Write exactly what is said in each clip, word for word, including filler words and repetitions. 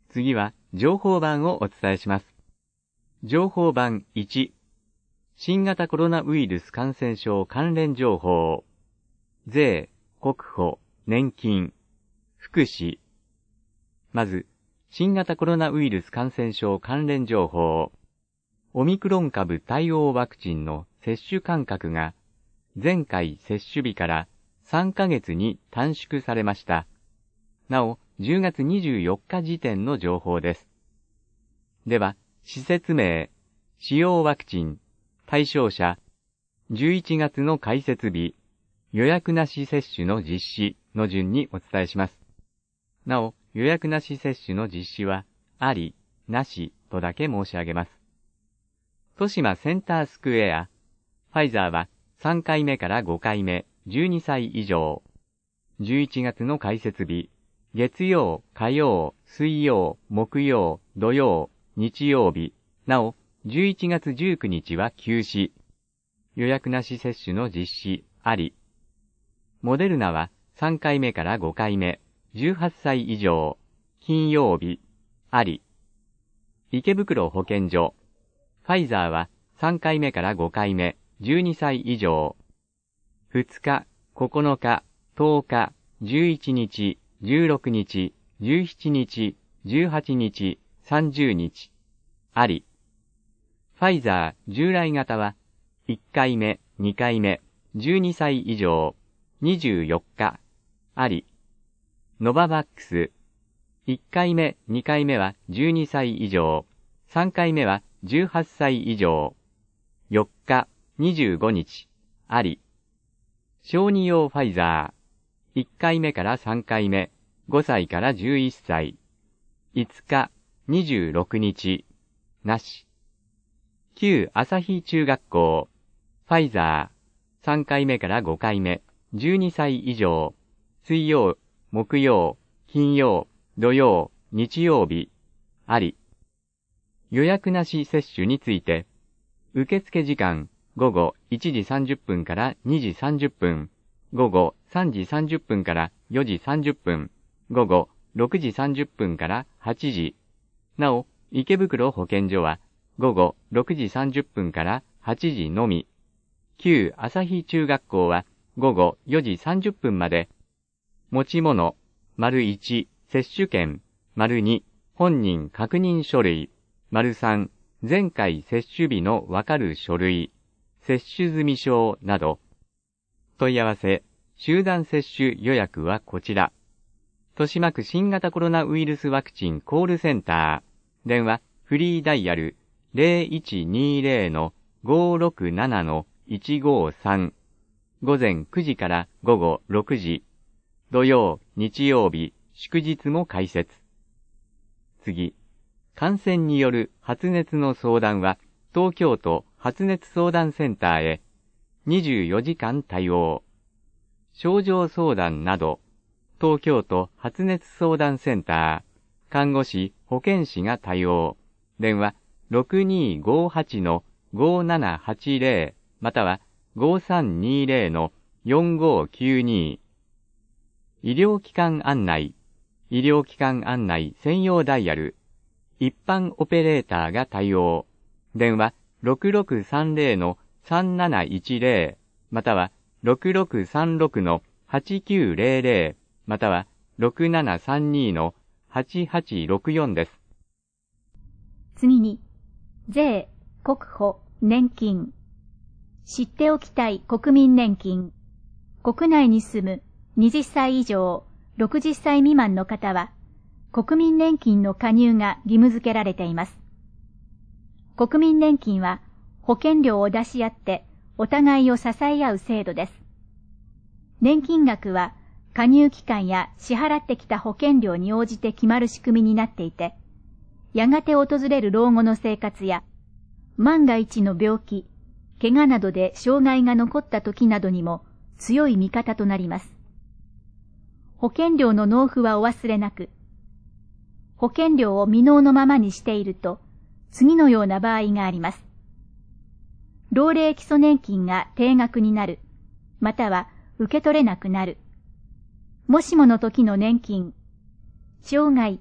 次は情報版をお伝えします。情報版いち、新型コロナウイルス感染症関連情報、税、国保、年金、福祉。まず、新型コロナウイルス感染症関連情報。オミクロン株対応ワクチンの接種間隔が前回接種日からさんかげつに短縮されました。なお、じゅうがつにじゅうよっか時点の情報です。では、施設名、使用ワクチン、対象者、じゅういちがつの開設日、予約なし接種の実施の順にお伝えします。なお、予約なし接種の実施は、あり、なしとだけ申し上げます。豊島センタースクエア、ファイザーはさんかいめからごかいめ、じゅうにさい以上。じゅういちがつの開設日、月曜、火曜、水曜、木曜、土曜、日曜日。なお、じゅういちがつじゅうくにちは休止。予約なし接種の実施、あり。モデルナはさんかいめからごかいめ、じゅうはっさい以上。金曜日、あり。池袋保健所。ファイザーはさんかいめからごかいめ、じゅうにさい以上。ふつか、ここのか、とおか、じゅういちにち、じゅうろくにち、じゅうしちにち、じゅうはちにち、さんじゅうにち。あり。ファイザー従来型はいっかいめ、にかいめ、じゅうにさい以上、にじゅうよっか。あり。ノババックス。いっかいめ、にかいめはじゅうにさい以上、さんかいめはじゅうはっさい以上。よっか、にじゅうごにち。あり。小児用ファイザー。いっかいめからさんかいめ、ごさいからじゅういっさい。いつか、にじゅうろくにち。なし。旧朝日中学校。ファイザー。さんかいめからごかいめ、じゅうにさい以上。水曜、木曜、金曜、土曜、日曜日。あり。予約なし接種について、受付時間、午後いちじさんじゅっぷんからにじさんじゅっぷん、午後さんじさんじゅっぷんからよじさんじゅっぷん、午後ろくじさんじゅっぷんからはちじ。なお、池袋保健所は、午後ろくじさんじゅっぷんからはちじのみ。旧朝日中学校は、午後よじさんじゅっぷんまで。持ち物、丸いち、接種券、丸に、本人確認書類、丸さん、前回接種日のわかる書類、接種済証など。問い合わせ、集団接種予約はこちら。豊島区新型コロナウイルスワクチンコールセンター。電話、フリーダイヤル ゼロいちにゼロのごろくななのいちごさん。午前くじから午後ろくじ。土曜、日曜日、祝日も開設。次。感染による発熱の相談は、東京都発熱相談センターへ、にじゅうよじかん対応。症状相談など、東京都発熱相談センター、看護師、保健師が対応。電話、ろくにーごーはちのごーななはちゼロ、またはごーさんにゼロのよんごーきゅうに。医療機関案内、医療機関案内専用ダイヤル、一般オペレーターが対応。電話ろくろくさんゼロのさんなないちゼロ、またはろくろくさんろくのはちきゅうゼロゼロ、またはろくななさんにのはちはちろくよんです。 次に、税、国保、年金。知っておきたい国民年金。国内に住むはたち以上、ろくじゅっさい未満の方は、国民年金の加入が義務付けられています。国民年金は保険料を出し合ってお互いを支え合う制度です。年金額は加入期間や支払ってきた保険料に応じて決まる仕組みになっていて、やがて訪れる老後の生活や、万が一の病気、怪我などで障害が残った時などにも強い味方となります。保険料の納付はお忘れなく、保険料を未納のままにしていると、次のような場合があります。老齢基礎年金が定額になる、または受け取れなくなる。もしもの時の年金、障害、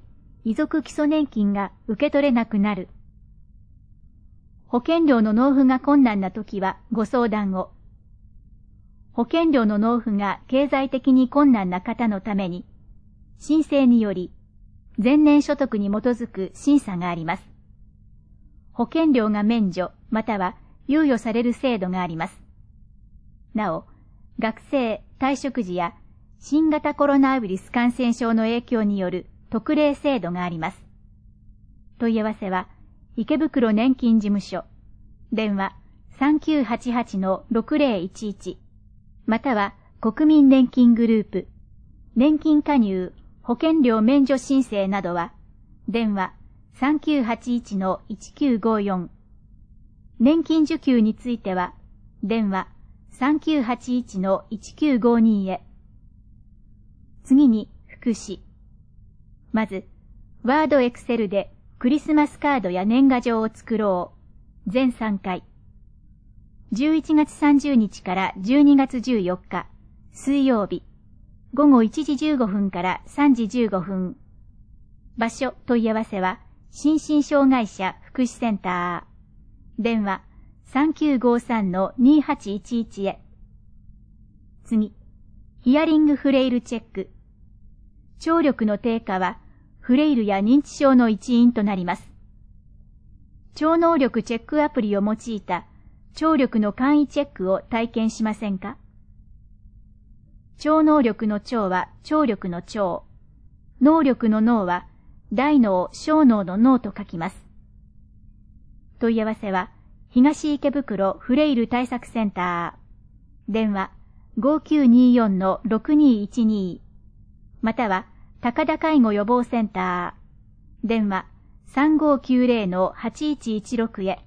遺族基礎年金が受け取れなくなる。保険料の納付が困難なときはご相談を。保険料の納付が経済的に困難な方のために、申請により前年所得に基づく審査があります。保険料が免除または猶予される制度があります。なお、学生、退職時や新型コロナウイルス感染症の影響による特例制度があります。問い合わせは、池袋年金事務所、電話 さんきゅうはちはちのろくぜろいちいち、または国民年金グループ、年金加入、保険料免除申請などは、電話 さんきゅうはちいちのいちきゅうごよん、年金受給については、電話 さんきゅうはちいちのいちきゅうごに へ。次に、福祉。まず、ワードエクセルでクリスマスカードや年賀状を作ろう。全さんかい。じゅういちがつさんじゅうにちからじゅうにがつじゅうよっか、水曜日。ごごいちじじゅうごふんからさんじじゅうごふん。場所問い合わせは、心身障害者福祉センター。電話 さんきゅうごさんのにはちいちいち へ。次、ヒアリングフレイルチェック。聴力の低下は、フレイルや認知症の一因となります。超能力チェックアプリを用いた聴力の簡易チェックを体験しませんか？超能力の超は聴力の超、能力の脳は大脳小脳の脳と書きます。問い合わせは東池袋フレイル対策センター、電話 ごきゅうによんのろくにいちに、または高田介護予防センター、電話 さんごきゅうぜろのはちいちいちろく へ。